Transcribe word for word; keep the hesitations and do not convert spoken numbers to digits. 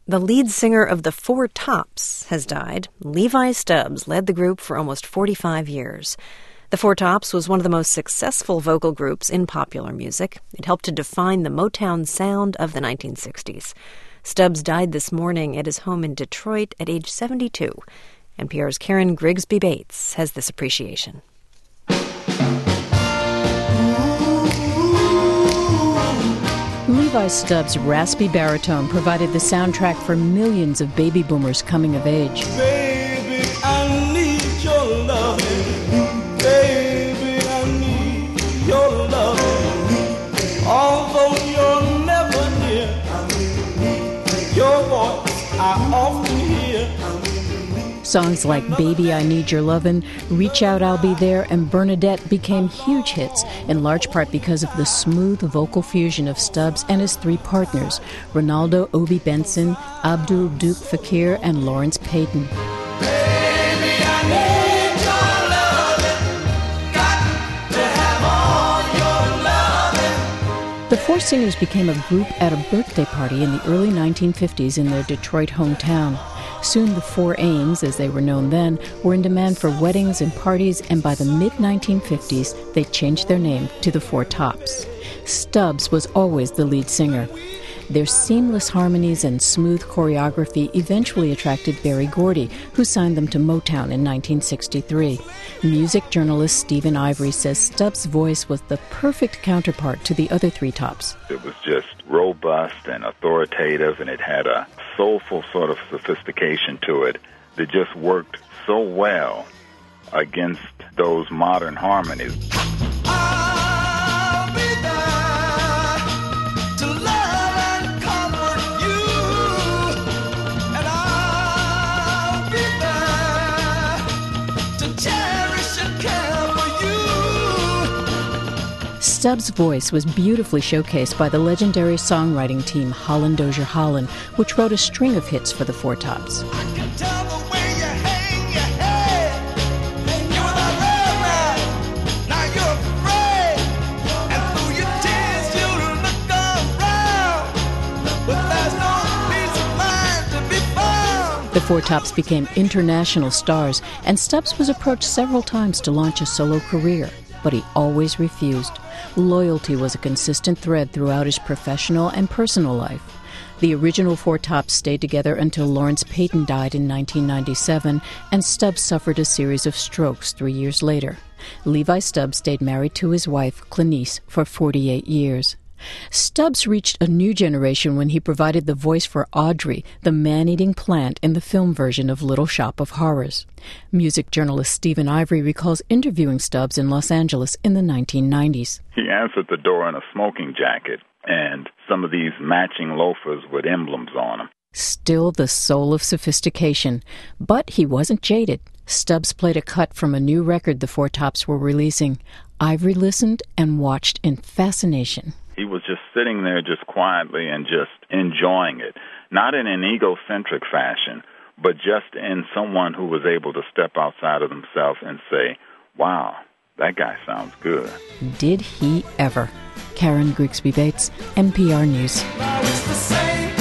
The lead singer of the Four Tops has died. Levi Stubbs led the group for almost forty-five years. The Four Tops was one of the most successful vocal groups in popular music. It helped to define the Motown sound of the nineteen sixties. Stubbs died this morning at his home in Detroit at age seventy-two. N P R's Karen Grigsby Bates has this appreciation. Levi Stubbs' raspy baritone provided the soundtrack for millions of baby boomers coming of age. Baby, I need your loving. Baby, I need your loving. Although you're never near, your voice I often hear. Songs like Baby, I Need Your Lovin', Reach Out, I'll Be There, and Bernadette became huge hits, in large part because of the smooth vocal fusion of Stubbs and his three partners, Ronaldo Obi Benson, Abdul Duke Fakir, and Lawrence Payton. Baby, I need your lovin', got to have all your lovin'. The four singers became a group at a birthday party in the early nineteen fifties in their Detroit hometown. Soon the Four Ames, as they were known then, were in demand for weddings and parties, and by the mid nineteen fifties, they changed their name to the Four Tops. Stubbs was always the lead singer. Their seamless harmonies and smooth choreography eventually attracted Berry Gordy, who signed them to Motown in nineteen sixty-three. Music journalist Stephen Ivory says Stubbs' voice was the perfect counterpart to the other three tops. It was just robust and authoritative, and it had a soulful sort of sophistication to it that just worked so well against those modern harmonies. I'll be there to love and comfort you, and I'll be there to cherish and care for you. Stubbs' voice was beautifully showcased by the legendary songwriting team Holland Dozier Holland, which wrote a string of hits for the Four Tops. I can tell the way you hang your head. You were the red man, now you're afraid. And through your tears you look around, but there's no peace of mind to be found. The Four Tops became international stars, and Stubbs was approached several times to launch a solo career, but he always refused. Loyalty was a consistent thread throughout his professional and personal life. The original Four Tops stayed together until Lawrence Payton died in nineteen ninety-seven, and Stubbs suffered a series of strokes three years later. Levi Stubbs stayed married to his wife, Clanice, for forty-eight years. Stubbs reached a new generation when he provided the voice for Audrey, the man-eating plant in the film version of Little Shop of Horrors. Music journalist Stephen Ivory recalls interviewing Stubbs in Los Angeles in the nineteen nineties. He answered the door in a smoking jacket and some of these matching loafers with emblems on them. Still the soul of sophistication, but he wasn't jaded. Stubbs played a cut from a new record the Four Tops were releasing. Ivory listened and watched in fascination. He was just sitting there just quietly and just enjoying it, not in an egocentric fashion, but just in someone who was able to step outside of himself and say, wow, that guy sounds good. Did he ever? Karen Grigsby Bates, N P R News. Now it's the same.